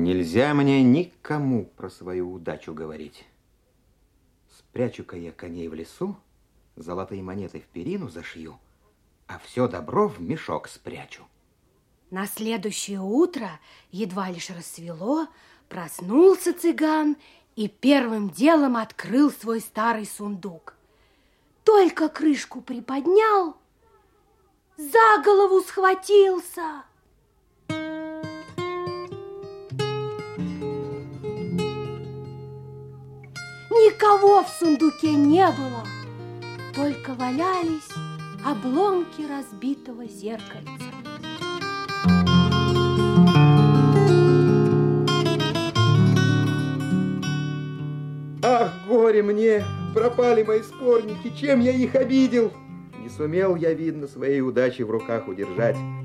Нельзя мне никому про свою удачу говорить. Спрячу-ка я коней в лесу, золотые монеты в перину зашью, а все добро в мешок спрячу. На следующее утро, едва лишь рассвело, проснулся цыган и первым делом открыл свой старый сундук. Только крышку приподнял, за голову схватился. Никого в сундуке не было, только валялись обломки разбитого зеркальца. Ах, горе мне! Пропали мои спорники! Чем я их обидел? Не сумел я, видно, своей удачи в руках удержать.